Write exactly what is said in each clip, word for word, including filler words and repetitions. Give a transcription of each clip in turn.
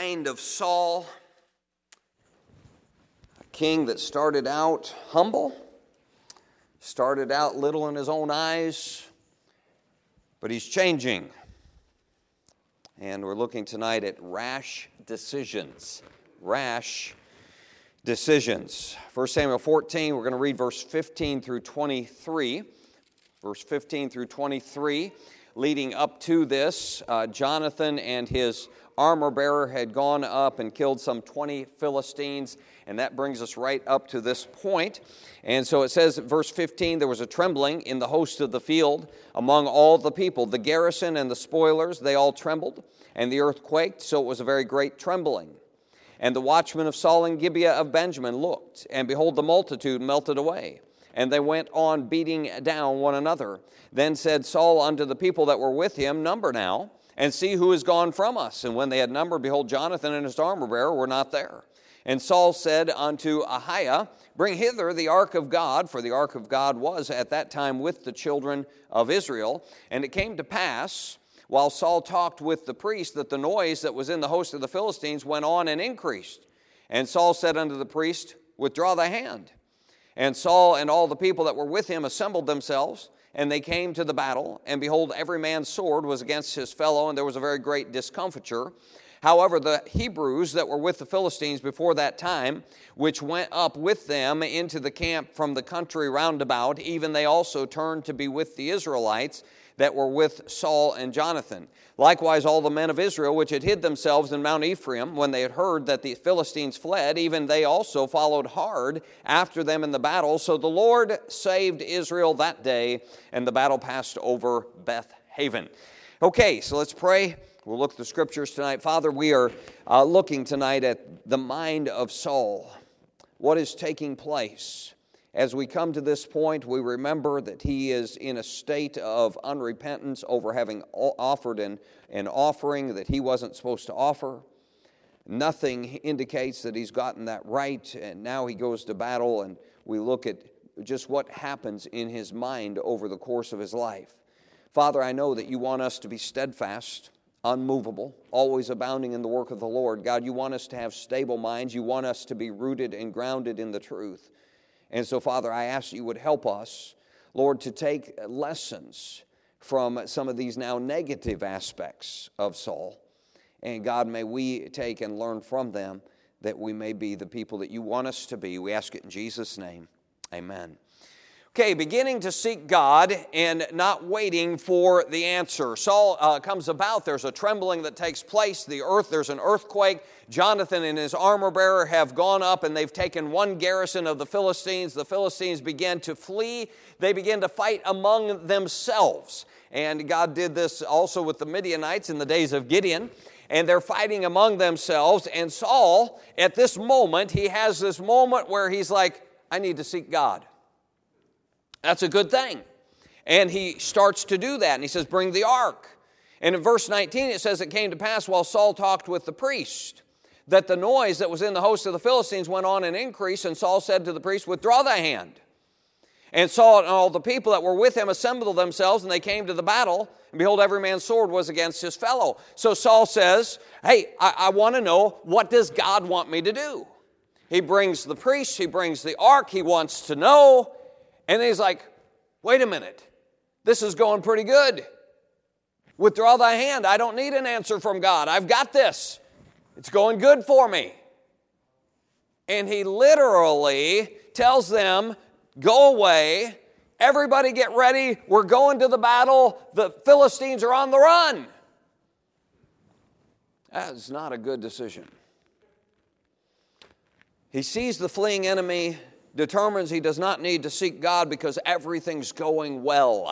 mind of Saul, a king that started out humble, started out little in his own eyes, but he's changing. And we're looking tonight at rash decisions. Rash decisions. First Samuel fourteen, we're going to read verse fifteen through twenty-three. Verse fifteen through twenty-three. Leading up to this, uh, Jonathan and his armor bearer had gone up and killed some twenty Philistines, and that brings us right up to this point. And so it says, verse fifteen, there was a trembling in the host of the field among all the people. The garrison and the spoilers, they all trembled, and the earth quaked, so it was a very great trembling. And the watchmen of Saul and Gibeah of Benjamin looked, and behold, the multitude melted away. And they went on beating down one another. Then said Saul unto the people that were with him, Number now, and see who is gone from us. And when they had numbered, behold, Jonathan and his armor-bearer were not there. And Saul said unto Ahiah, Bring hither the ark of God, for the ark of God was at that time with the children of Israel. And it came to pass, while Saul talked with the priest, that the noise that was in the host of the Philistines went on and increased. And Saul said unto the priest, Withdraw thy hand. And Saul and all the people that were with him assembled themselves, and they came to the battle. And behold, every man's sword was against his fellow, and there was a very great discomfiture. However, the Hebrews that were with the Philistines before that time, which went up with them into the camp from the country round about, even they also turned to be with the Israelites that were with Saul and Jonathan. Likewise, all the men of Israel which had hid themselves in Mount Ephraim, when they had heard that the Philistines fled, even they also followed hard after them in the battle. So the Lord saved Israel that day, and the battle passed over Beth Haven. Okay, so let's pray. We'll look at the scriptures tonight. Father, we are uh, looking tonight at the mind of Saul. What is taking place? As we come to this point, we remember that he is in a state of unrepentance over having offered an, an offering that he wasn't supposed to offer. Nothing indicates that he's gotten that right, and now he goes to battle, and we look at just what happens in his mind over the course of his life. Father, I know that you want us to be steadfast, unmovable, always abounding in the work of the Lord. God, you want us to have stable minds. You want us to be rooted and grounded in the truth. And so, Father, I ask you would help us, Lord, to take lessons from some of these now negative aspects of Saul. And God, may we take and learn from them that we may be the people that you want us to be. We ask it in Jesus' name. Amen. Okay, beginning to seek God and not waiting for the answer. Saul uh, comes about. There's a trembling that takes place. The earth, there's an earthquake. Jonathan and his armor bearer have gone up, and they've taken one garrison of the Philistines. The Philistines begin to flee. They begin to fight among themselves. And God did this also with the Midianites in the days of Gideon. And they're fighting among themselves. And Saul, at this moment, he has this moment where he's like, I need to seek God. That's a good thing. And he starts to do that. And he says, bring the ark. And in verse nineteen, it says, it came to pass while Saul talked with the priest, that the noise that was in the host of the Philistines went on and increased. And Saul said to the priest, withdraw thy hand. And Saul and all the people that were with him assembled themselves, and they came to the battle. And behold, every man's sword was against his fellow. So Saul says, hey, I, I want to know, what does God want me to do? He brings the priest, he brings the ark, he wants to know. And he's like, wait a minute, this is going pretty good. Withdraw thy hand. I don't need an answer from God. I've got this. It's going good for me. And he literally tells them, go away. Everybody get ready. We're going to the battle. The Philistines are on the run. That is not a good decision. He sees the fleeing enemy, determines he does not need to seek God because everything's going well.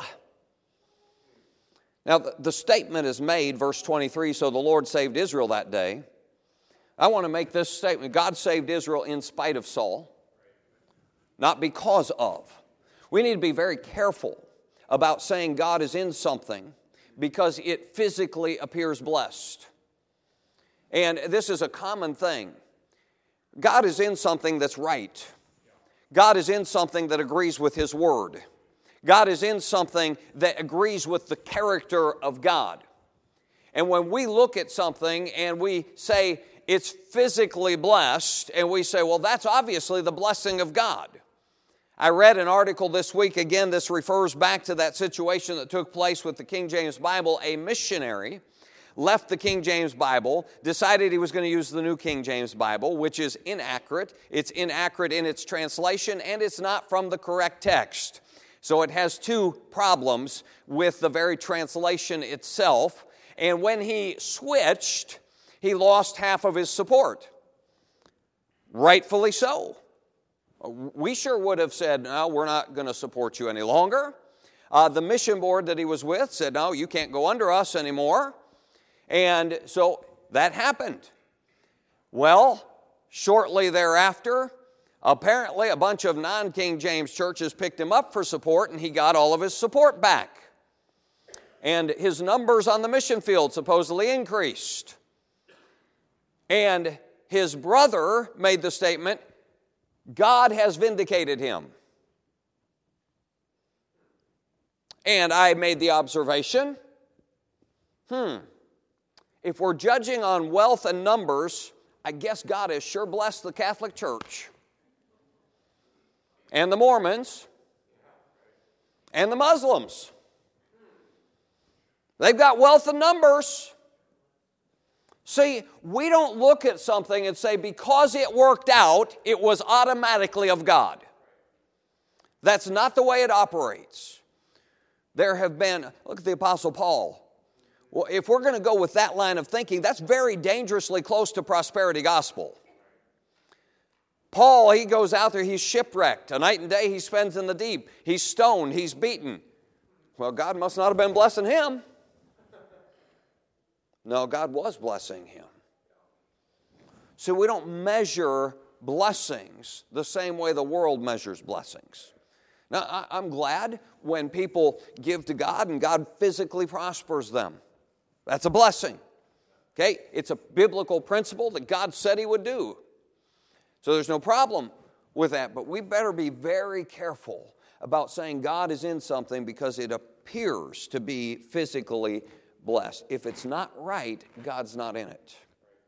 Now, the statement is made, verse twenty-three, so the Lord saved Israel that day. I want to make this statement. God saved Israel in spite of Saul, not because of. We need to be very careful about saying God is in something because it physically appears blessed. And this is a common thing. God is in something that's right. God is in something that agrees with His Word. God is in something that agrees with the character of God. And when we look at something and we say, it's physically blessed, and we say, well, that's obviously the blessing of God. I read an article this week, again, this refers back to that situation that took place with the King James Bible. A missionary left the King James Bible, decided he was going to use the New King James Bible, which is inaccurate. It's inaccurate in its translation, and it's not from the correct text. So it has two problems with the very translation itself. And when he switched, he lost half of his support. Rightfully so. We sure would have said, no, we're not going to support you any longer. Uh, the mission board that he was with said, no, you can't go under us anymore. And so that happened. Well, shortly thereafter, apparently a bunch of non-King James churches picked him up for support, and he got all of his support back. And his numbers on the mission field supposedly increased. And his brother made the statement, God has vindicated him. And I made the observation, hmm, if we're judging on wealth and numbers, I guess God has sure blessed the Catholic Church and the Mormons and the Muslims. They've got wealth and numbers. See, we don't look at something and say, because it worked out, it was automatically of God. That's not the way it operates. There have been, look at the Apostle Paul. Well, if we're going to go with that line of thinking, that's very dangerously close to prosperity gospel. Paul, he goes out there, he's shipwrecked. A night and day he spends in the deep. He's stoned, he's beaten. Well, God must not have been blessing him. No, God was blessing him. So we don't measure blessings the same way the world measures blessings. Now, I'm glad when people give to God and God physically prospers them. That's a blessing. Okay? It's a biblical principle that God said He would do. So there's no problem with that. But we better be very careful about saying God is in something because it appears to be physically blessed. If it's not right, God's not in it.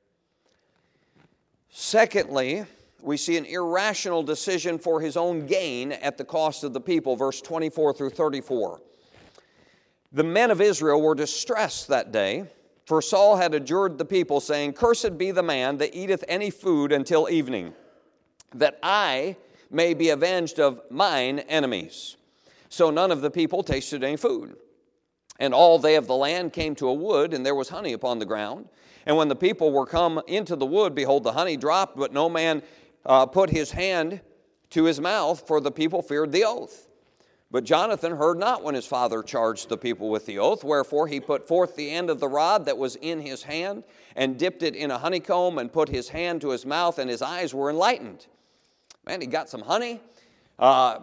Secondly, we see an irrational decision for his own gain at the cost of the people, verse twenty-four through thirty-four. The men of Israel were distressed that day, for Saul had adjured the people, saying, "Cursed be the man that eateth any food until evening, that I may be avenged of mine enemies." So none of the people tasted any food. And all they of the land came to a wood, and there was honey upon the ground. And when the people were come into the wood, behold, the honey dropped, but no man uh, put his hand to his mouth, for the people feared the oath. But Jonathan heard not when his father charged the people with the oath, wherefore he put forth the end of the rod that was in his hand, and dipped it in a honeycomb, and put his hand to his mouth, and his eyes were enlightened. Man, he got some honey. Uh,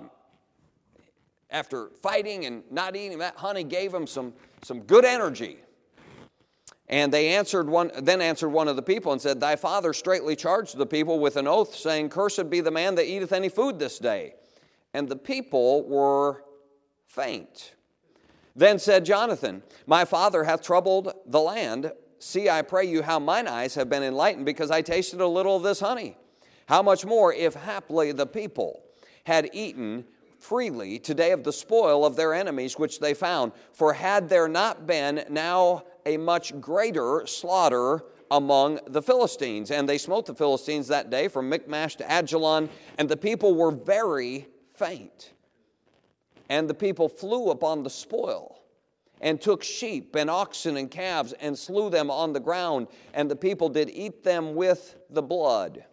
after fighting and not eating, that honey gave him some, some good energy. And they answered one, then answered one of the people and said, "Thy father straitly charged the people with an oath, saying, Cursed be the man that eateth any food this day. And the people were faint. Then said Jonathan, My father hath troubled the land. See, I pray you, how mine eyes have been enlightened, because I tasted a little of this honey. How much more, if haply the people had eaten freely today of the spoil of their enemies which they found? For had there not been now a much greater slaughter among the Philistines? And they smote the Philistines that day from Michmash to Ajalon, and the people were very faint. And the people flew upon the spoil, and took sheep and oxen and calves, and slew them on the ground, and the people did eat them with the blood.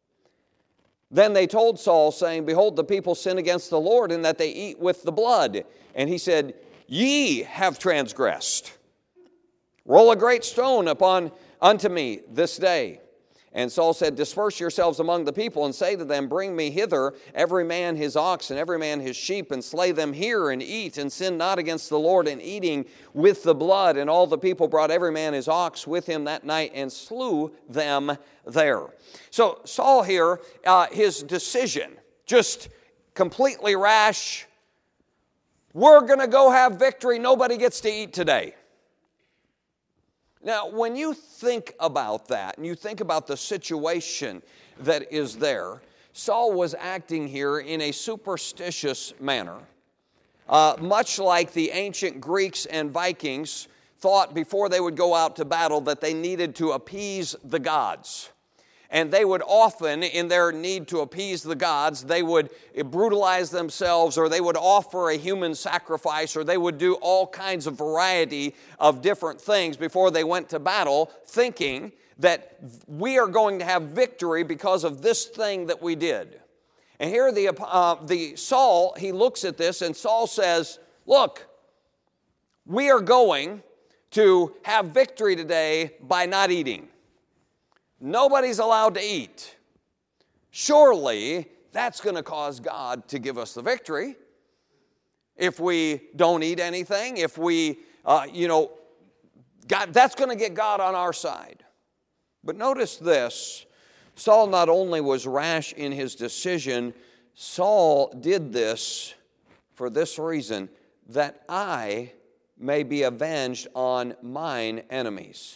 Then they told Saul, saying, Behold, the people sin against the Lord, in that they eat with the blood. And he said, Ye have transgressed. Roll a great stone upon unto me this day. And Saul said, Disperse yourselves among the people, and say to them, Bring me hither every man his ox, and every man his sheep, and slay them here, and eat, and sin not against the Lord in eating with the blood. And all the people brought every man his ox with him that night, and slew them there. So Saul here, uh, his decision, just completely rash. We're going to go have victory. Nobody gets to eat today. Now, when you think about that, and you think about the situation that is there, Saul was acting here in a superstitious manner, uh, much like the ancient Greeks and Vikings thought before they would go out to battle that they needed to appease the gods. And they would often, in their need to appease the gods, they would brutalize themselves, or they would offer a human sacrifice, or they would do all kinds of variety of different things before they went to battle, thinking that we are going to have victory because of this thing that we did. And here the, uh, the Saul, he looks at this, and Saul says, look, we are going to have victory today by not eating. Nobody's allowed to eat. Surely that's going to cause God to give us the victory. If we don't eat anything, if we, uh, you know, God, that's going to get God on our side. But notice this, Saul not only was rash in his decision, Saul did this for this reason, that I may be avenged on mine enemies.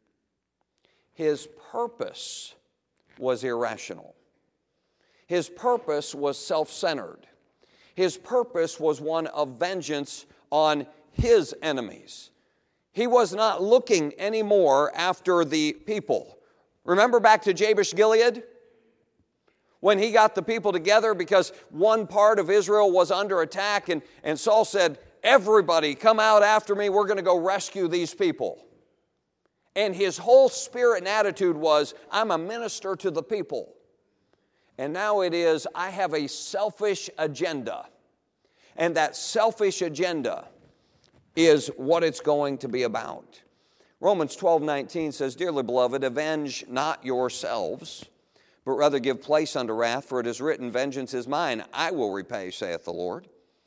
His purpose was irrational. His purpose was self-centered. His purpose was one of vengeance on his enemies. He was not looking anymore after the people. Remember back to Jabesh Gilead? When he got the people together because one part of Israel was under attack, and, and Saul said, everybody come out after me, we're going to go rescue these people. And his whole spirit and attitude was, I'm a minister to the people. And now it is, I have a selfish agenda. And that selfish agenda is what it's going to be about. Romans twelve nineteen says, Dearly beloved, avenge not yourselves, but rather give place unto wrath, for it is written, Vengeance is mine, I will repay, saith the Lord.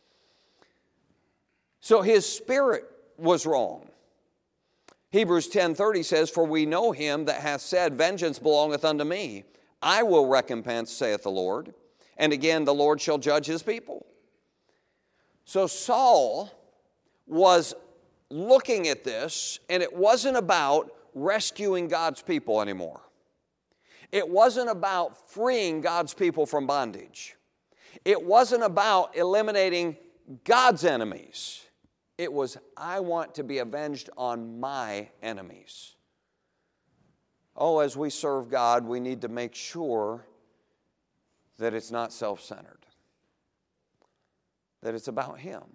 So his spirit was wrong. Hebrews ten thirty says, For we know him that hath said, Vengeance belongeth unto me. I will recompense, saith the Lord. And again, the Lord shall judge his people. So Saul was looking at this, and it wasn't about rescuing God's people anymore. It wasn't about freeing God's people from bondage. It wasn't about eliminating God's enemies. It was, I want to be avenged on my enemies. Oh, as we serve God, we need to make sure that it's not self-centered, that it's about Him.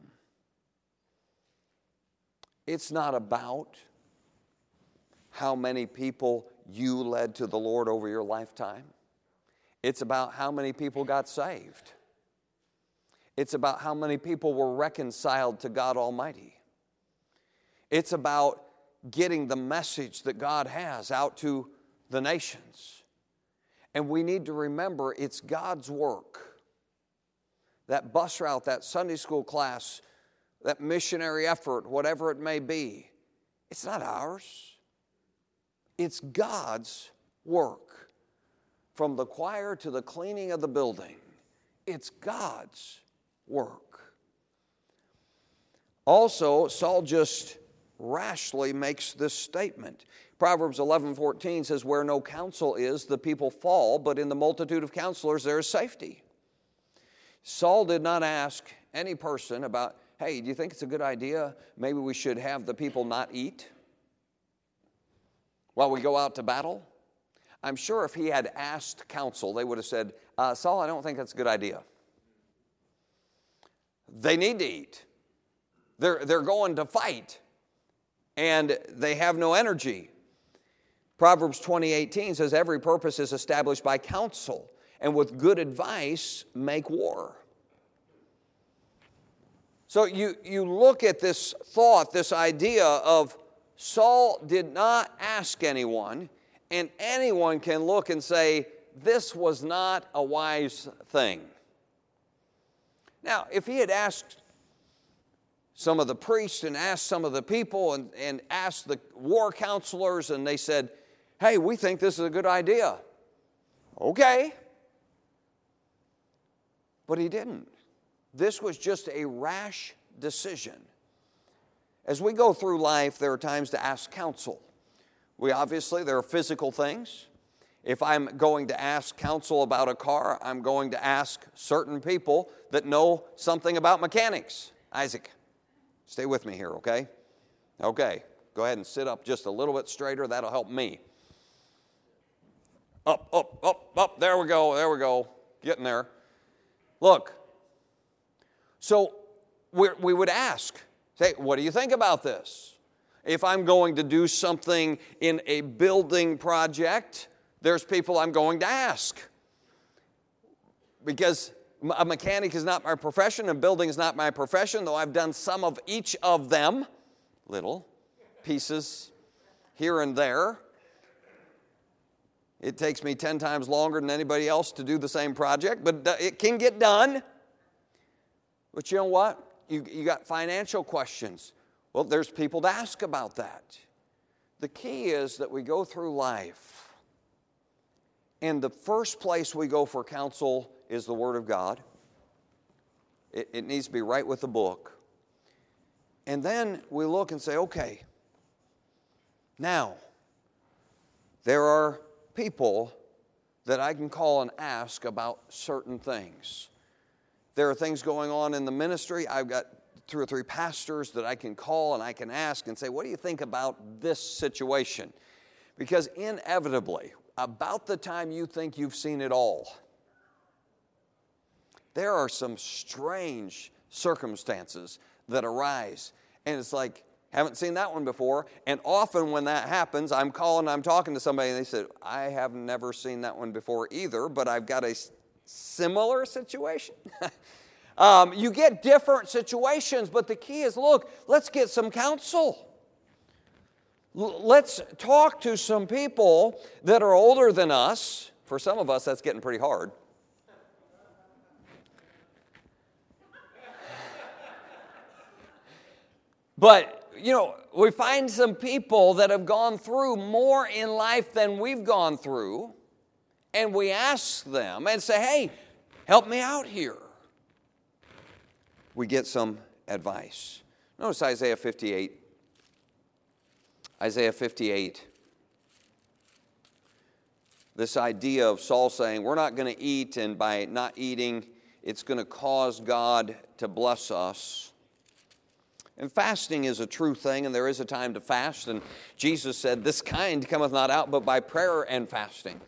It's not about how many people you led to the Lord over your lifetime. It's about how many people got saved. It's about how many people were reconciled to God Almighty. It's about getting the message that God has out to the nations. And we need to remember it's God's work. That bus route, that Sunday school class, that missionary effort, whatever it may be, it's not ours. It's God's work. From the choir to the cleaning of the building, it's God's work. Also, Saul just rashly makes this statement. Proverbs eleven fourteen says, Where no counsel is, the people fall, but in the multitude of counselors there is safety. Saul did not ask any person about, hey, do you think it's a good idea? Maybe we should have the people not eat while we go out to battle? I'm sure if he had asked counsel, they would have said, uh, Saul, I don't think that's a good idea. They need to eat. They're, they're going to fight, and they have no energy. Proverbs twenty eighteen says, Every purpose is established by counsel, and with good advice make war. So you, you look at this thought, this idea of Saul did not ask anyone, and anyone can look and say, this was not a wise thing. Now, if he had asked some of the priests and asked some of the people and, and asked the war counselors, and they said, hey, we think this is a good idea. Okay. But he didn't. This was just a rash decision. As we go through life, there are times to ask counsel. We obviously, there are physical things. If I'm going to ask counsel about a car, I'm going to ask certain people that know something about mechanics. Isaac, stay with me here, okay? Okay, go ahead and sit up just a little bit straighter. That'll help me. Up, up, up, up. There we go, there we go. Getting there. Look, so we we would ask, say, what do you think about this? If I'm going to do something in a building project, there's people I'm going to ask. Because a mechanic is not my profession and building is not my profession, though I've done some of each of them, little pieces here and there. It takes me ten times longer than anybody else to do the same project, but it can get done. But you know what? You, you got financial questions. Well, there's people to ask about that. The key is that we go through life, and the first place we go for counsel is the Word of God. It, it needs to be right with the book. And then we look and say, okay, now, there are people that I can call and ask about certain things. There are things going on in the ministry. I've got two or three pastors that I can call and I can ask and say, what do you think about this situation? Because inevitably, about the time you think you've seen it all, there are some strange circumstances that arise. And it's like, haven't seen that one before. And often when that happens, I'm calling, I'm talking to somebody, and they said, I have never seen that one before either, but I've got a similar situation. um, you get different situations, but the key is, look, let's get some counsel. L- let's talk to some people that are older than us. For some of us, that's getting pretty hard. But, you know, we find some people that have gone through more in life than we've gone through, and we ask them and say, hey, help me out here. We get some advice. Notice Isaiah fifty-eight. Isaiah fifty-eight. This idea of Saul saying, we're not going to eat, and by not eating, it's going to cause God to bless us. And fasting is a true thing, and there is a time to fast. And Jesus said, this kind cometh not out but by prayer and fasting.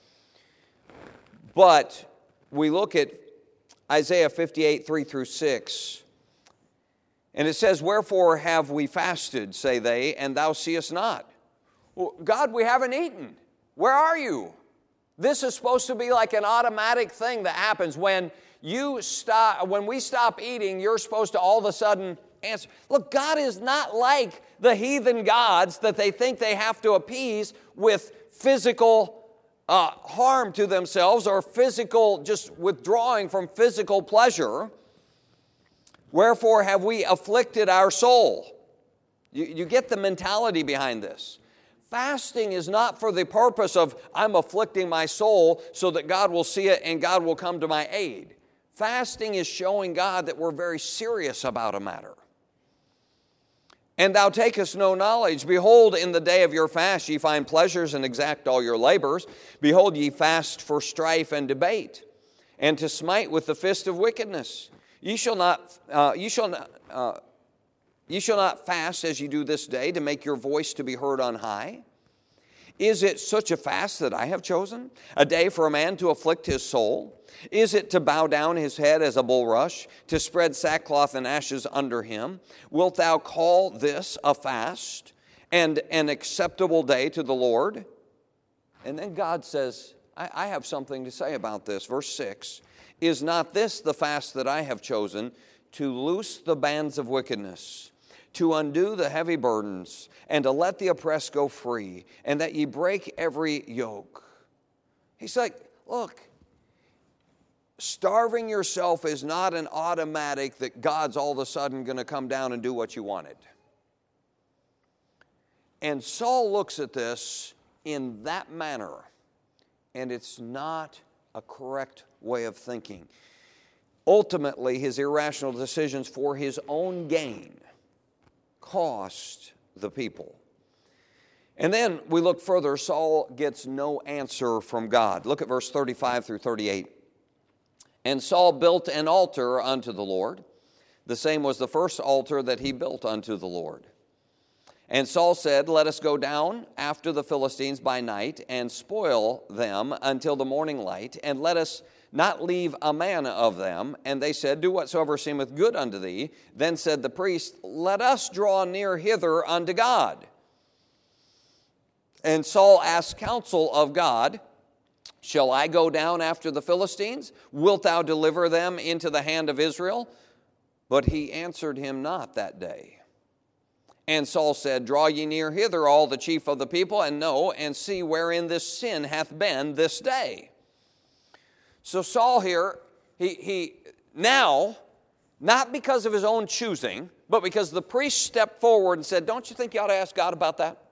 But we look at Isaiah fifty-eight, three through six. And it says, wherefore have we fasted, say they, and thou seest not? Well, God, we haven't eaten. Where are you? This is supposed to be like an automatic thing that happens. When you stop, when we stop eating, you're supposed to all of a sudden answer. Look, God is not like the heathen gods that they think they have to appease with physical uh, harm to themselves or physical, just withdrawing from physical pleasure. Wherefore have we afflicted our soul? You, you get the mentality behind this. Fasting is not for the purpose of I'm afflicting my soul so that God will see it and God will come to my aid. Fasting is showing God that we're very serious about a matter. And thou takest no knowledge. Behold, in the day of your fast ye find pleasures and exact all your labors. Behold, ye fast for strife and debate, and to smite with the fist of wickedness. Ye shall not, uh, ye shall not, uh, ye shall not fast as ye do this day, to make your voice to be heard on high. Is it such a fast that I have chosen? A day for a man to afflict his soul? Is it to bow down his head as a bulrush, to spread sackcloth and ashes under him? Wilt thou call this a fast and an acceptable day to the Lord? And then God says, I, I have something to say about this. Verse six, is not this the fast that I have chosen, to loose the bands of wickedness, to undo the heavy burdens, and to let the oppressed go free, and that ye break every yoke? He's like, look, starving yourself is not an automatic that God's all of a sudden going to come down and do what you wanted. And Saul looks at this in that manner, and it's not a correct way of thinking. Ultimately, his irrational decisions for his own gain cost the people. And then we look further, Saul gets no answer from God. Look at verse thirty-five through thirty-eight. And Saul built an altar unto the Lord. The same was the first altar that he built unto the Lord. And Saul said, let us go down after the Philistines by night and spoil them until the morning light, and let us not leave a man of them. And they said, do whatsoever seemeth good unto thee. Then said the priest, let us draw near hither unto God. And Saul asked counsel of God, shall I go down after the Philistines? Wilt thou deliver them into the hand of Israel? But he answered him not that day. And Saul said, draw ye near hither all the chief of the people, and know and see wherein this sin hath been this day. So Saul here, he, he now, not because of his own choosing, but because the priest stepped forward and said, don't you think you ought to ask God about that?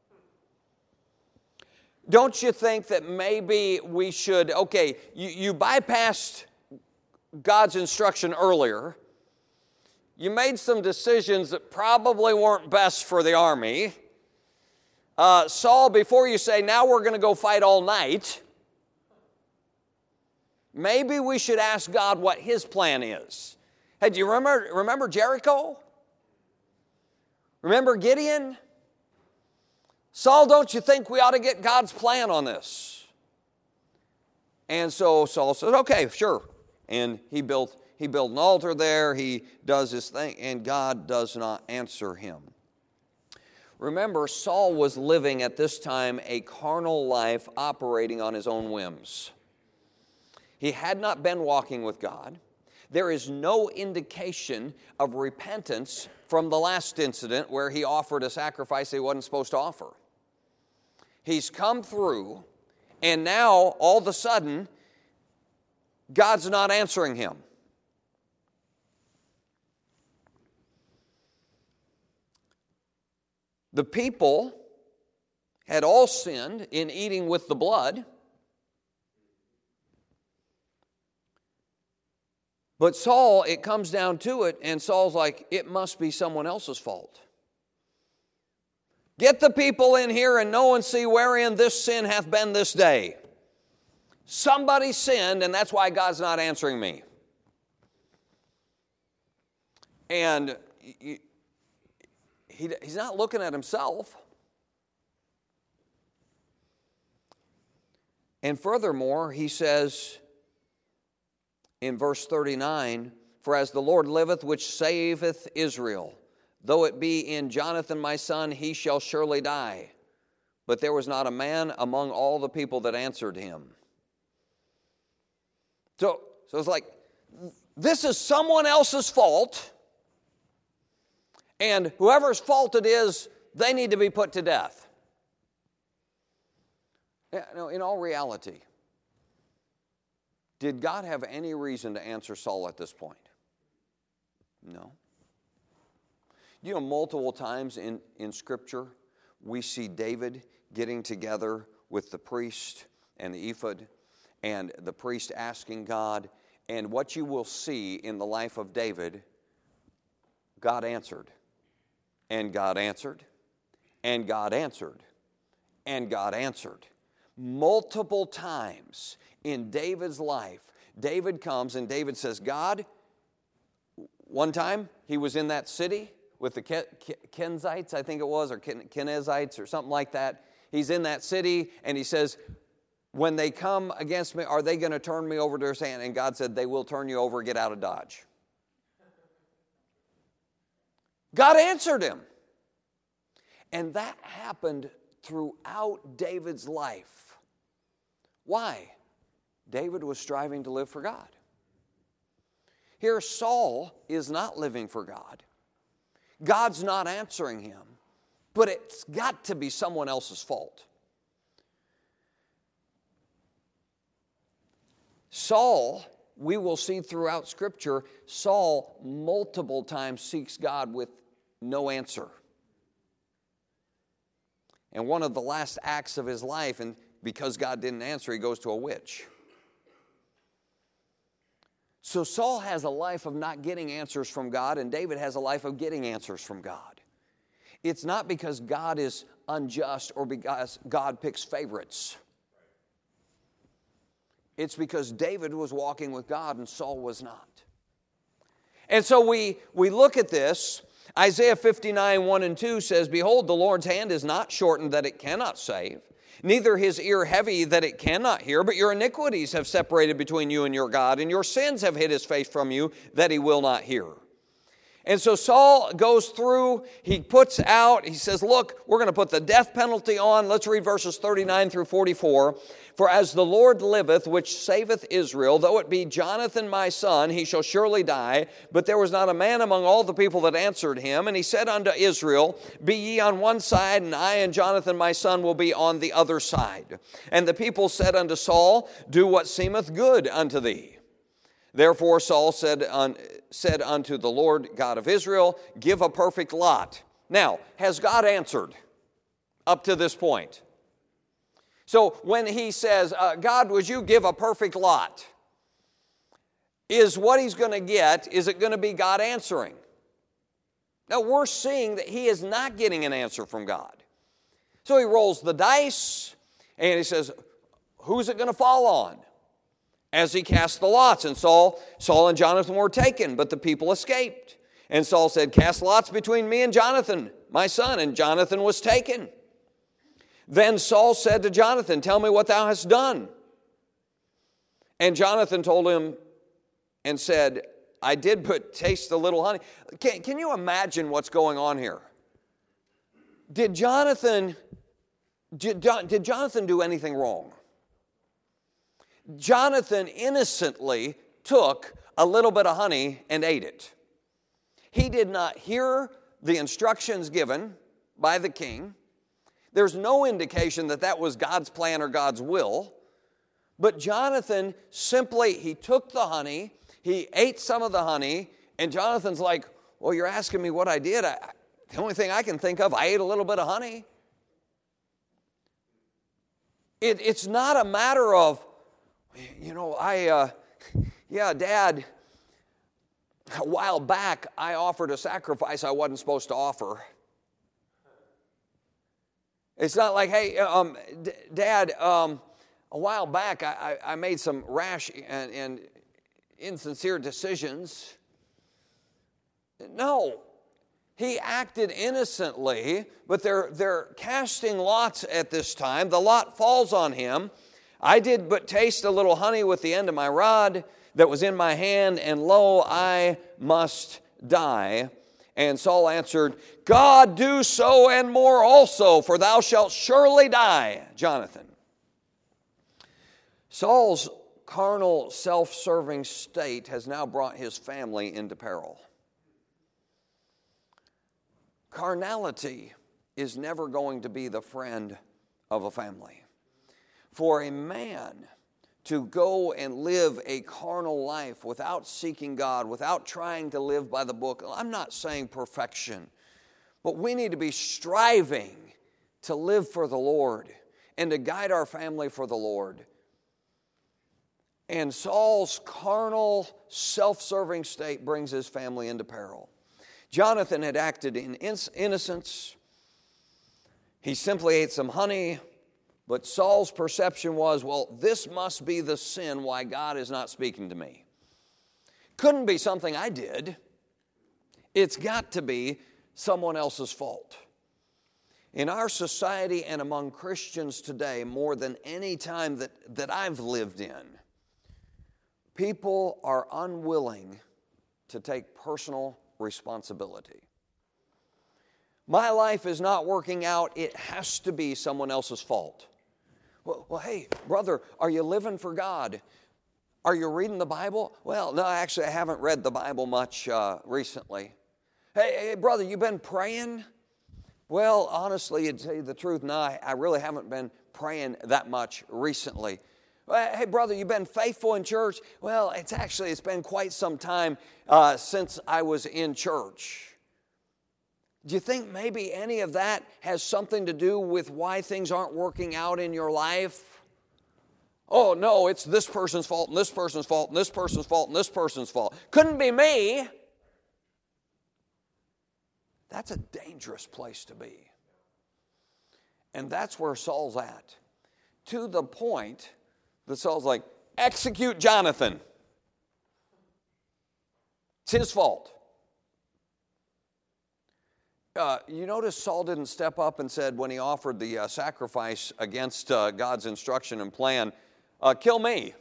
Don't you think that maybe we should, okay, you, you bypassed God's instruction earlier. You made some decisions that probably weren't best for the army. Uh, Saul, before you say, now we're going to go fight all night, maybe we should ask God what his plan is. Hey, do you remember, remember Jericho? Remember Gideon? Saul, don't you think we ought to get God's plan on this? And so Saul says, okay, sure. And he built, he built an altar there. He does his thing, and God does not answer him. Remember, Saul was living at this time a carnal life operating on his own whims. He had not been walking with God. There is no indication of repentance from the last incident where he offered a sacrifice he wasn't supposed to offer. He's come through, and now, all of a sudden, God's not answering him. The people had all sinned in eating with the blood. But Saul, it comes down to it, and Saul's like, it must be someone else's fault. Get the people in here and know and see wherein this sin hath been this day. Somebody sinned, and that's why God's not answering me. And he, he, he's not looking at himself. And furthermore, he says in verse thirty-nine, for as the Lord liveth, which saveth Israel, though it be in Jonathan my son, he shall surely die. But there was not a man among all the people that answered him. So, so it's like, this is someone else's fault, and whoever's fault it is, they need to be put to death. Yeah, no, in all reality, did God have any reason to answer Saul at this point? No. You know, multiple times in, in Scripture, we see David getting together with the priest and the ephod, and the priest asking God, and what you will see in the life of David, God answered, and God answered, and God answered, and God answered. Multiple times in David's life, David comes and David says, God, one time he was in that city with the Kenzites, I think it was, or Kenizzites or something like that. He's in that city, and he says, when they come against me, are they going to turn me over to their hand? And God said, they will turn you over, get out of Dodge. God answered him. And that happened throughout David's life. Why? David was striving to live for God. Here, Saul is not living for God. God's not answering him, but it's got to be someone else's fault. Saul, we will see throughout Scripture, Saul multiple times seeks God with no answer. And one of the last acts of his life, and because God didn't answer, he goes to a witch. So Saul has a life of not getting answers from God, and David has a life of getting answers from God. it's not because God is unjust or because God picks favorites. It's because David was walking with God and Saul was not. And so we, we look at this. Isaiah fifty-nine, one and two says, Behold, the Lord's hand is not shortened that it cannot save, neither his ear heavy that it cannot hear, but your iniquities have separated between you and your God, and your sins have hid his face from you that he will not hear. And so Saul goes through, he puts out, he says, look, we're going to put the death penalty on. Let's read verses thirty-nine through forty-four. For as the Lord liveth, which saveth Israel, though it be Jonathan my son, he shall surely die. But there was not a man among all the people that answered him. And he said unto Israel, Be ye on one side, and I and Jonathan my son will be on the other side. And the people said unto Saul, Do what seemeth good unto thee. Therefore Saul said, un, said unto the Lord God of Israel, Give a perfect lot. Now, has God answered up to this point? So when he says, uh, God, would you give a perfect lot? Is what he's going to get, is it going to be God answering? Now we're seeing that he is not getting an answer from God. So he rolls the dice and he says, who's it going to fall on? As he cast the lots, and Saul, Saul and Jonathan were taken, but the people escaped. And Saul said, Cast lots between me and Jonathan, my son, and Jonathan was taken. Then Saul said to Jonathan, Tell me what thou hast done. And Jonathan told him and said, I did but taste a little honey. Can, can you imagine what's going on here? Did Jonathan, did, did Jonathan do anything wrong? Jonathan innocently took a little bit of honey and ate it. He did not hear the instructions given by the king. There's no indication that that was God's plan or God's will. But Jonathan simply, he took the honey, he ate some of the honey, and Jonathan's like, well, you're asking me what I did. I, the only thing I can think of, I ate a little bit of honey. It, it's not a matter of, you know, I, uh, yeah, Dad, a while back I offered a sacrifice I wasn't supposed to offer. It's not like, hey, um, D- Dad, um, a while back I, I, I made some rash and, and insincere decisions. No, he acted innocently, but they're, they're casting lots at this time. The lot falls on him. I did but taste a little honey with the end of my rod that was in my hand, and lo, I must die. And Saul answered, God do so and more also, for thou shalt surely die, Jonathan. Saul's carnal, self-serving state has now brought his family into peril. Carnality is never going to be the friend of a family. For a man to go and live a carnal life without seeking God, without trying to live by the book, I'm not saying perfection, but we need to be striving to live for the Lord and to guide our family for the Lord. And Saul's carnal, self-serving state brings his family into peril. Jonathan had acted in innocence. He simply ate some honey. But Saul's perception was, well, this must be the sin why God is not speaking to me. Couldn't be something I did. It's got to be someone else's fault. In our society and among Christians today, more than any time that, that I've lived in, people are unwilling to take personal responsibility. My life is not working out. It has to be someone else's fault. Well, well, hey, brother, are you living for God? Are you reading the Bible? Well, no, actually, I haven't read the Bible much uh, recently. Hey, hey, brother, you been praying? Well, honestly, to tell you the truth, no, I, I really haven't been praying that much recently. Hey, brother, you been faithful in church? Well, it's actually, it's been quite some time uh, since I was in church. Do you think maybe any of that has something to do with why things aren't working out in your life? Oh, no, it's this person's fault, and this person's fault, and this person's fault, and this person's fault. Couldn't be me. That's a dangerous place to be. And that's where Saul's at. To the point that Saul's like, execute Jonathan. It's his fault. Uh, you notice Saul didn't step up and said when he offered the uh, sacrifice against uh, God's instruction and plan, uh, kill me.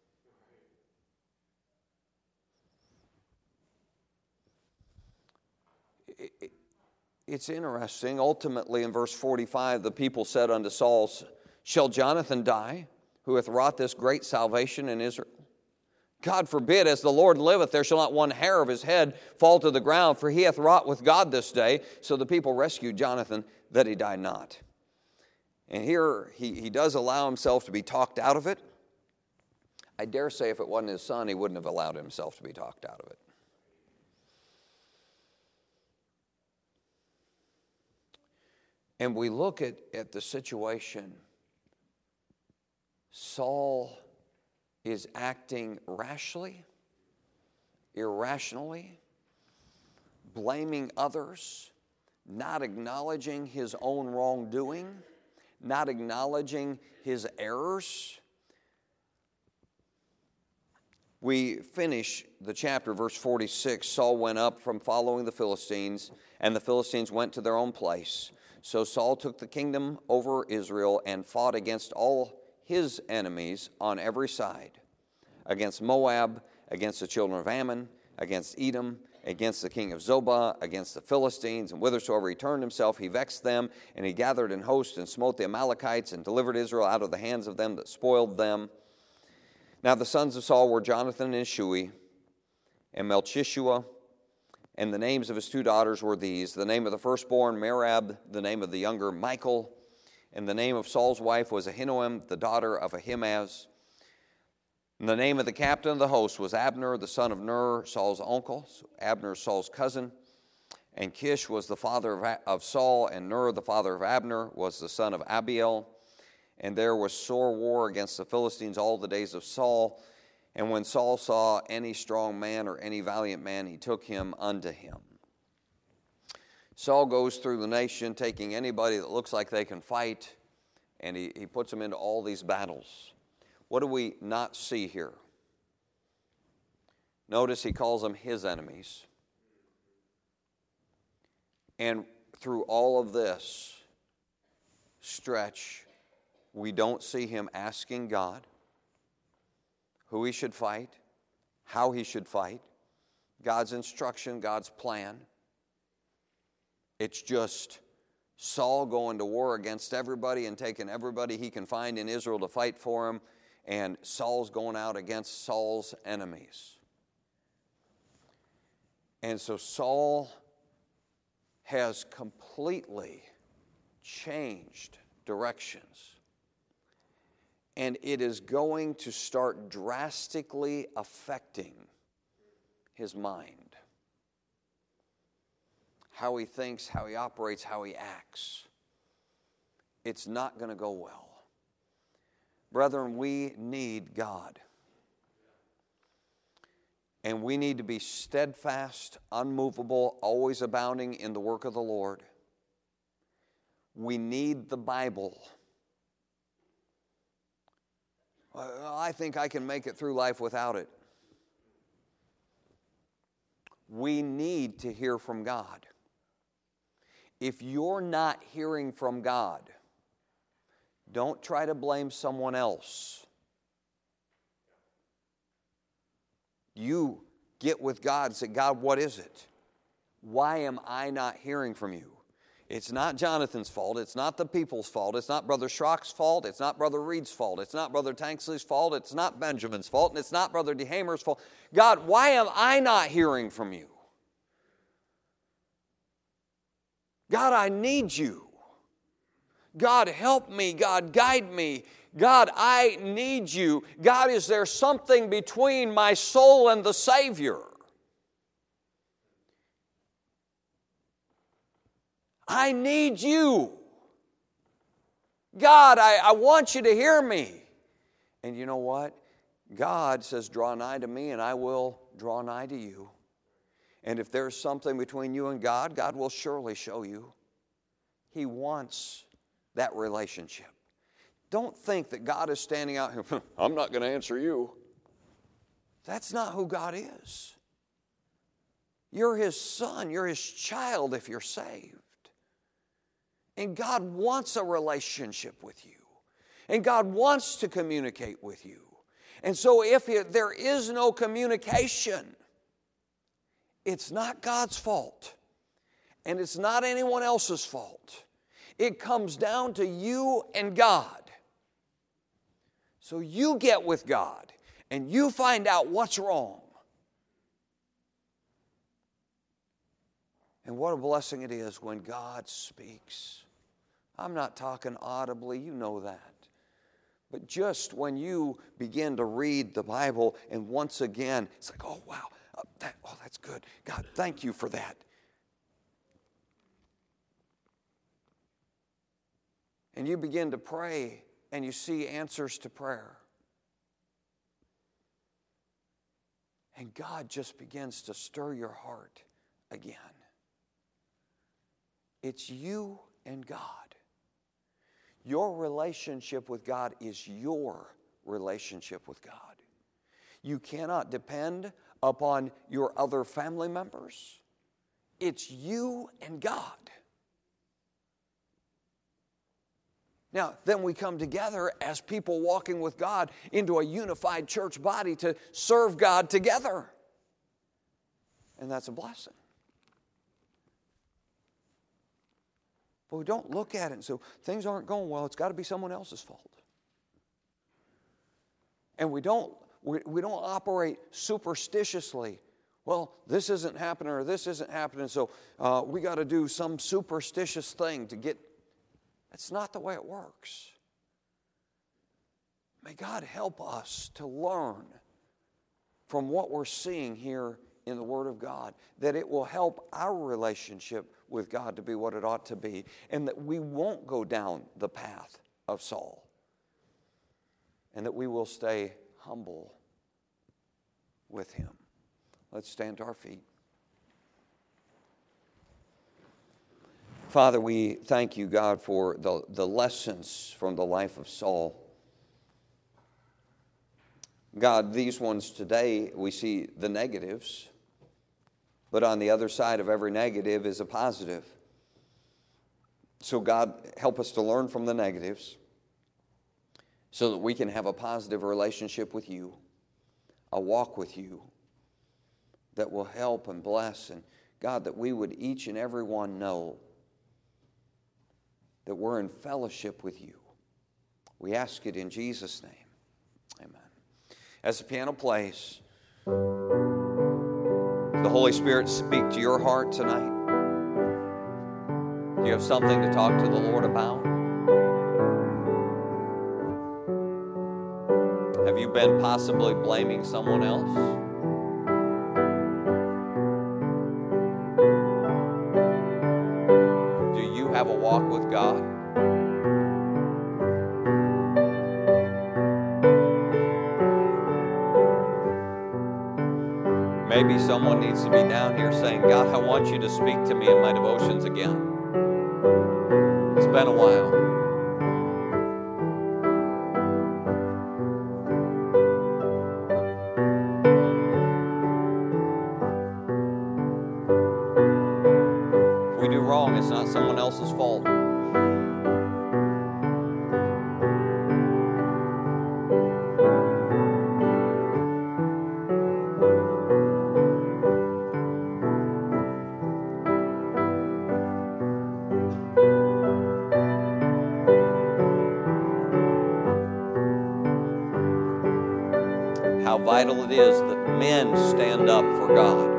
It, it, it's interesting. Ultimately, in verse forty-five, the people said unto Saul, shall Jonathan die, who hath wrought this great salvation in Israel? God forbid, as the Lord liveth, there shall not one hair of his head fall to the ground, for he hath wrought with God this day. So the people rescued Jonathan, that he died not. And here he, he does allow himself to be talked out of it. I dare say if it wasn't his son, he wouldn't have allowed himself to be talked out of it. And we look at, at the situation. Saul is acting rashly, irrationally, blaming others, not acknowledging his own wrongdoing, not acknowledging his errors. We finish the chapter, verse forty-six. Saul went up from following the Philistines, and the Philistines went to their own place. So Saul took the kingdom over Israel and fought against all his enemies on every side, against Moab, against the children of Ammon, against Edom, against the king of Zobah, against the Philistines, and whithersoever he turned himself, he vexed them, and he gathered in hosts and smote the Amalekites and delivered Israel out of the hands of them that spoiled them. Now the sons of Saul were Jonathan and Shui, and Melchishua, and the names of his two daughters were these: the name of the firstborn, Merab; the name of the younger, Michal; and the name of Saul's wife was Ahinoam, the daughter of Ahimaaz. And the name of the captain of the host was Abner, the son of Ner, Saul's uncle. So Abner, Saul's cousin. And Kish was the father of, of Saul, and Ner, the father of Abner, was the son of Abiel. And there was sore war against the Philistines all the days of Saul. And when Saul saw any strong man or any valiant man, he took him unto him. Saul goes through the nation, taking anybody that looks like they can fight, and he, he puts them into all these battles. What do we not see here? Notice he calls them his enemies. And through all of this stretch, we don't see him asking God who he should fight, how he should fight, God's instruction, God's plan. It's just Saul going to war against everybody and taking everybody he can find in Israel to fight for him, and Saul's going out against Saul's enemies. And so Saul has completely changed directions. And it is going to start drastically affecting his mind. How he thinks, how he operates, how he acts. It's not going to go well. Brethren, we need God. And we need to be steadfast, unmovable, always abounding in the work of the Lord. We need the Bible. Well, I think I can make it through life without it. We need to hear from God. If you're not hearing from God, don't try to blame someone else. You get with God and say, God, what is it? Why am I not hearing from you? It's not Jonathan's fault. It's not the people's fault. It's not Brother Schrock's fault. It's not Brother Reed's fault. It's not Brother Tanksley's fault. It's not Benjamin's fault. And it's not Brother DeHamer's fault. God, why am I not hearing from you? God, I need you. God, help me. God, guide me. God, I need you. God, is there something between my soul and the Savior? I need you. God, I, I want you to hear me. And you know what? God says, draw nigh to me and I will draw nigh to you. And if there's something between you and God, God will surely show you. He wants that relationship. Don't think that God is standing out here, I'm not going to answer you. That's not who God is. You're His son. You're His child if you're saved. And God wants a relationship with you. And God wants to communicate with you. And so if there is no communication, it's not God's fault. And it's not anyone else's fault. It comes down to you and God. So you get with God and you find out what's wrong. And what a blessing it is when God speaks. I'm not talking audibly, you know that. But just when you begin to read the Bible and once again, it's like, oh, wow, uh, that, oh, that's good. God, thank you for that. And you begin to pray and you see answers to prayer. And God just begins to stir your heart again. It's you and God. Your relationship with God is your relationship with God. You cannot depend upon your other family members. It's you and God. Now, then we come together as people walking with God into a unified church body to serve God together. And that's a blessing. But we don't look at it and say, things aren't going well, it's got to be someone else's fault. And we don't, we, we don't operate superstitiously. Well, this isn't happening or this isn't happening, so uh, we got to do some superstitious thing to get. That's not the way it works. May God help us to learn from what we're seeing here in the Word of God, that it will help our relationship with God to be what it ought to be, and that we won't go down the path of Saul, and that we will stay humble with Him. Let's stand to our feet. Father, we thank you, God, for the, the lessons from the life of Saul. God, these ones today, we see the negatives, but on the other side of every negative is a positive. So God, help us to learn from the negatives so that we can have a positive relationship with you, a walk with you that will help and bless. And God, that we would each and every one know that we're in fellowship with you. We ask it in Jesus' name. Amen. As the piano plays, does the Holy Spirit speak to your heart tonight? Do you have something to talk to the Lord about? Have you been possibly blaming someone else? Do you have a walk with God? Maybe someone needs to be down here saying, God, I want you to speak to me in my devotions again. It's been a while. If we do wrong, it's not someone else's fault. How vital it is that men stand up for God.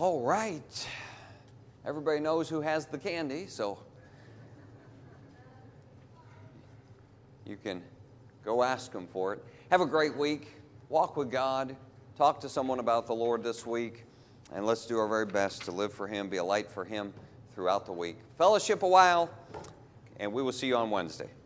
All right. Everybody knows who has the candy, so you can go ask them for it. Have a great week. Walk with God. Talk to someone about the Lord this week. And let's do our very best to live for Him, be a light for Him throughout the week. Fellowship a while, and we will see you on Wednesday.